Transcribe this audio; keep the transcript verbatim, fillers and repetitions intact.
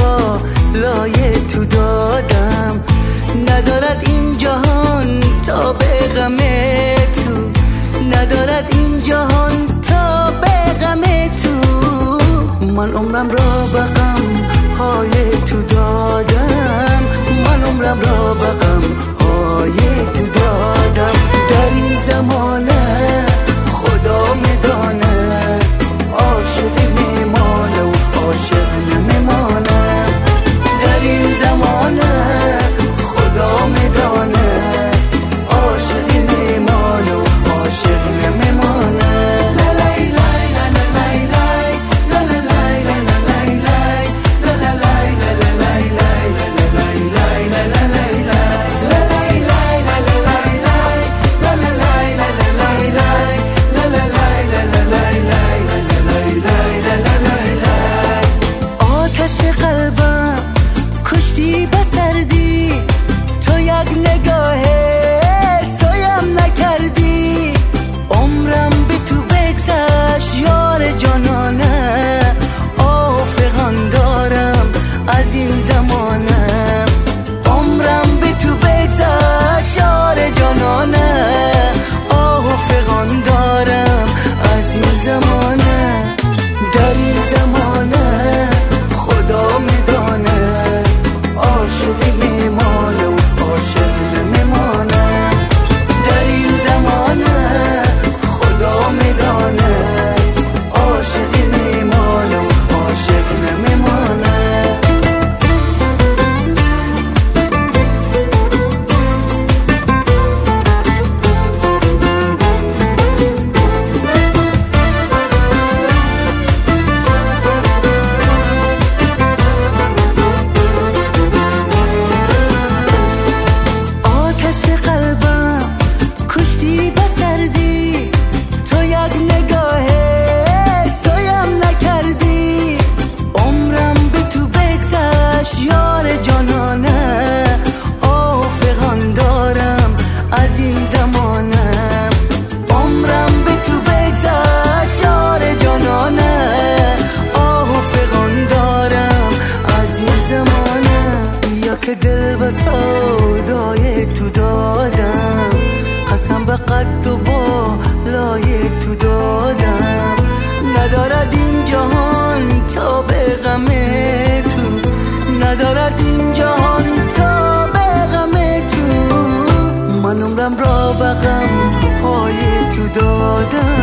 با لایه تو دادم. ندارد این جهان تا به غم تو، ندارد این جهان تا به غم تو. من عمرم را به غم های تو دادم، من عمرم را به غم های تو دادم. در این زمانه خدا میدانه عاشق میمانه و عاشق نمیمانه. در این زمانه خدا میدانه عاشق میمانه و عاشق نمیمانه. از این زمانه عمرم به تو بگذشت یار جانانه. آه و فغان دارم از این زمانه. در این زمانه خدا میدانه عاشق میمانه و عاشق نمیمانه. در این زمانه خدا میدانه عاشق میمانه و عاشق نمیمانه. از این زمانه عمرم به تو بگذشت یار جانانه. آه و فغان دارم از این زمانه. یا که دل به سودای تو دادم، قسم به قد و بالای تو دادم. ندارد این جهان تا به غم تو، ندارد این جهان تا به غم تو. من عمرم را به غم های تو دادم.